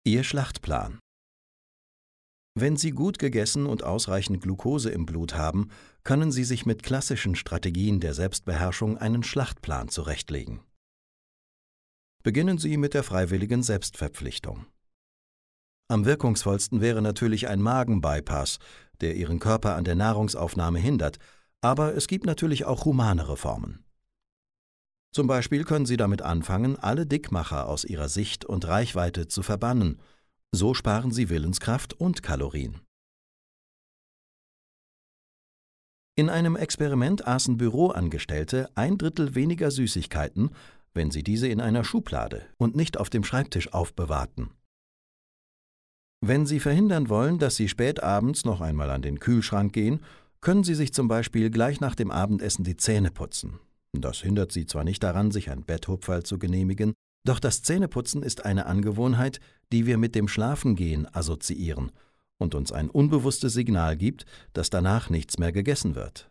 Ihr Schlachtplan. Wenn Sie gut gegessen und ausreichend Glucose im Blut haben, können Sie sich mit klassischen Strategien der Selbstbeherrschung einen Schlachtplan zurechtlegen. Beginnen Sie mit der freiwilligen Selbstverpflichtung. Am wirkungsvollsten wäre natürlich ein Magenbypass, der Ihren Körper an der Nahrungsaufnahme hindert, aber es gibt natürlich auch humanere Formen. Zum Beispiel können Sie damit anfangen, alle Dickmacher aus Ihrer Sicht und Reichweite zu verbannen. So sparen Sie Willenskraft und Kalorien. In einem Experiment aßen Büroangestellte 1/3 weniger Süßigkeiten, wenn sie diese in einer Schublade und nicht auf dem Schreibtisch aufbewahrten. Wenn Sie verhindern wollen, dass Sie spät abends noch einmal an den Kühlschrank gehen, können Sie sich zum Beispiel gleich nach dem Abendessen die Zähne putzen. Das hindert Sie zwar nicht daran, sich ein Betthupferl zu genehmigen, doch das Zähneputzen ist eine Angewohnheit, die wir mit dem Schlafengehen assoziieren und uns ein unbewusstes Signal gibt, dass danach nichts mehr gegessen wird.